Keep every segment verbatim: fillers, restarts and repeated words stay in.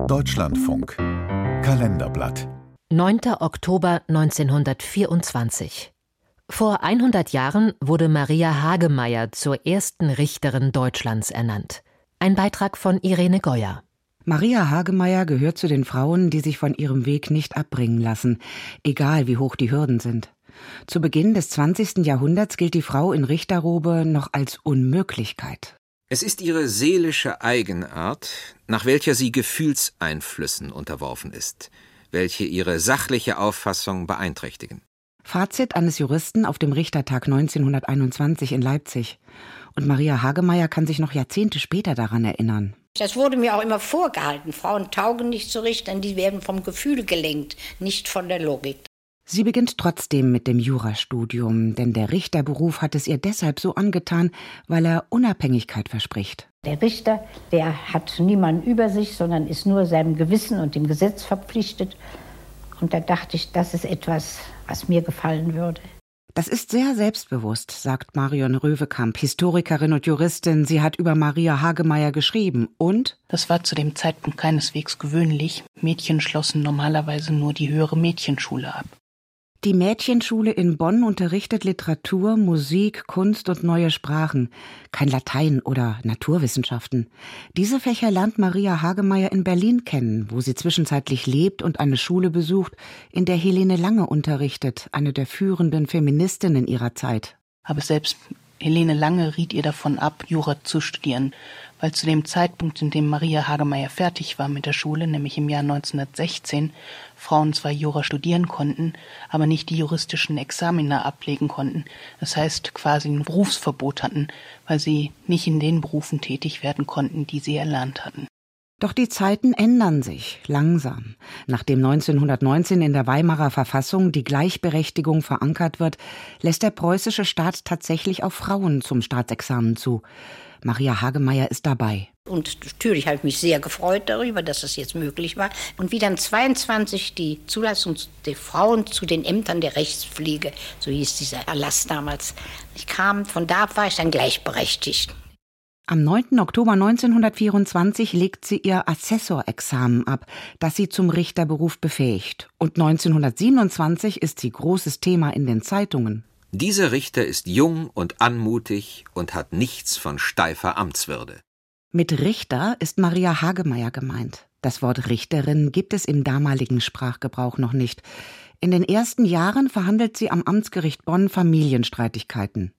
Deutschlandfunk Kalenderblatt. neunter Oktober neunzehnhundertvierundzwanzig. Vor hundert Jahren wurde Maria Hagemeyer zur ersten Richterin Deutschlands ernannt. Ein Beitrag von Irene Goyer. Maria Hagemeyer gehört zu den Frauen, die sich von ihrem Weg nicht abbringen lassen, egal wie hoch die Hürden sind. Zu Beginn des zwanzigsten Jahrhunderts gilt die Frau in Richterrobe noch als Unmöglichkeit. Es ist ihre seelische Eigenart, nach welcher sie Gefühlseinflüssen unterworfen ist, welche ihre sachliche Auffassung beeinträchtigen. Fazit eines Juristen auf dem Richtertag neunzehnhunderteinundzwanzig in Leipzig. Und Maria Hagemeyer kann sich noch Jahrzehnte später daran erinnern. Das wurde mir auch immer vorgehalten. Frauen taugen nicht zu Richtern, die werden vom Gefühl gelenkt, nicht von der Logik. Sie beginnt trotzdem mit dem Jurastudium, denn der Richterberuf hat es ihr deshalb so angetan, weil er Unabhängigkeit verspricht. Der Richter, der hat niemanden über sich, sondern ist nur seinem Gewissen und dem Gesetz verpflichtet. Und da dachte ich, das ist etwas, was mir gefallen würde. Das ist sehr selbstbewusst, sagt Marion Röwekamp, Historikerin und Juristin. Sie hat über Maria Hagemeyer geschrieben und: Das war zu dem Zeitpunkt keineswegs gewöhnlich. Mädchen schlossen normalerweise nur die höhere Mädchenschule ab. Die Mädchenschule in Bonn unterrichtet Literatur, Musik, Kunst und neue Sprachen. Kein Latein oder Naturwissenschaften. Diese Fächer lernt Maria Hagemeyer in Berlin kennen, wo sie zwischenzeitlich lebt und eine Schule besucht, in der Helene Lange unterrichtet, eine der führenden Feministinnen ihrer Zeit. Aber selbst Helene Lange riet ihr davon ab, Jura zu studieren, weil zu dem Zeitpunkt, in dem Maria Hagemeyer fertig war mit der Schule, nämlich im Jahr neunzehnhundertsechzehn, Frauen zwar Jura studieren konnten, aber nicht die juristischen Examina ablegen konnten. Das heißt, quasi ein Berufsverbot hatten, weil sie nicht in den Berufen tätig werden konnten, die sie erlernt hatten. Doch die Zeiten ändern sich langsam. Nachdem neunzehnhundertneunzehn in der Weimarer Verfassung die Gleichberechtigung verankert wird, lässt der preußische Staat tatsächlich auf Frauen zum Staatsexamen zu. Maria Hagemeyer ist dabei. Und natürlich habe ich mich sehr gefreut darüber, dass das jetzt möglich war. Und wie dann zweiundzwanzig die Zulassung der Frauen zu den Ämtern der Rechtspflege, so hieß dieser Erlass damals, ich kam, von da ab war ich dann gleichberechtigt. Am neunten Oktober neunzehnhundertvierundzwanzig legt sie ihr Assessorexamen ab, das sie zum Richterberuf befähigt. Und neunzehnhundertsiebenundzwanzig ist sie großes Thema in den Zeitungen. Dieser Richter ist jung und anmutig und hat nichts von steifer Amtswürde. Mit Richter ist Maria Hagemeyer gemeint. Das Wort Richterin gibt es im damaligen Sprachgebrauch noch nicht. In den ersten Jahren verhandelt sie am Amtsgericht Bonn Familienstreitigkeiten.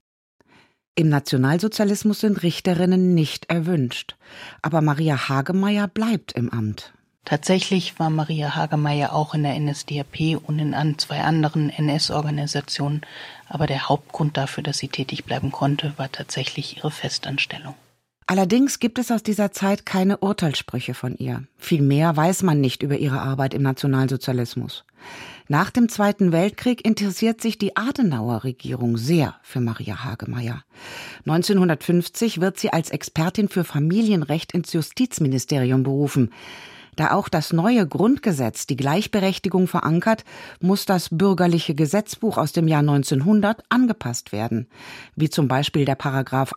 Im Nationalsozialismus sind Richterinnen nicht erwünscht. Aber Maria Hagemeyer bleibt im Amt. Tatsächlich war Maria Hagemeyer auch in der N S D A P und in an zwei anderen N S-Organisationen. Aber der Hauptgrund dafür, dass sie tätig bleiben konnte, war tatsächlich ihre Festanstellung. Allerdings gibt es aus dieser Zeit keine Urteilssprüche von ihr. Viel mehr weiß man nicht über ihre Arbeit im Nationalsozialismus. Nach dem Zweiten Weltkrieg interessiert sich die Adenauer-Regierung sehr für Maria Hagemeyer. neunzehnhundertfünfzig wird sie als Expertin für Familienrecht ins Justizministerium berufen. Da auch das neue Grundgesetz die Gleichberechtigung verankert, muss das bürgerliche Gesetzbuch aus dem Jahr neunzehnhundert angepasst werden. Wie zum Beispiel der Paragraph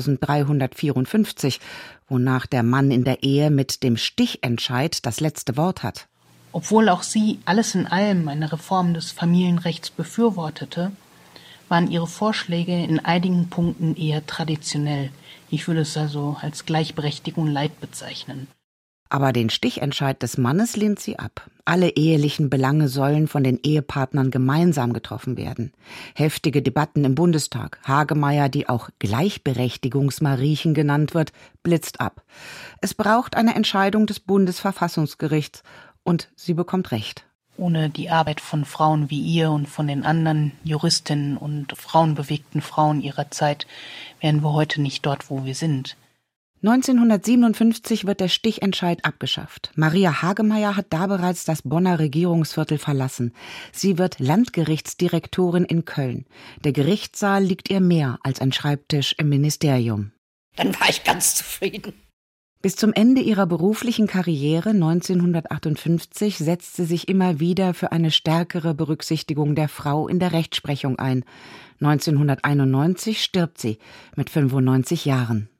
eintausenddreihundertvierundfünfzig, wonach der Mann in der Ehe mit dem Stichentscheid das letzte Wort hat. Obwohl auch sie alles in allem eine Reform des Familienrechts befürwortete, waren ihre Vorschläge in einigen Punkten eher traditionell. Ich würde es also als Gleichberechtigung light bezeichnen. Aber den Stichentscheid des Mannes lehnt sie ab. Alle ehelichen Belange sollen von den Ehepartnern gemeinsam getroffen werden. Heftige Debatten im Bundestag. Hagemeyer, die auch Gleichberechtigungsmariechen genannt wird, blitzt ab. Es braucht eine Entscheidung des Bundesverfassungsgerichts und sie bekommt Recht. Ohne die Arbeit von Frauen wie ihr und von den anderen Juristinnen und frauenbewegten Frauen ihrer Zeit wären wir heute nicht dort, wo wir sind. neunzehnhundertsiebenundfünfzig wird der Stichentscheid abgeschafft. Maria Hagemeyer hat da bereits das Bonner Regierungsviertel verlassen. Sie wird Landgerichtsdirektorin in Köln. Der Gerichtssaal liegt ihr mehr als ein Schreibtisch im Ministerium. Dann war ich ganz zufrieden. Bis zum Ende ihrer beruflichen Karriere neunzehnhundertachtundfünfzig setzt sie sich immer wieder für eine stärkere Berücksichtigung der Frau in der Rechtsprechung ein. neunzehnhunderteinundneunzig stirbt sie mit fünfundneunzig Jahren.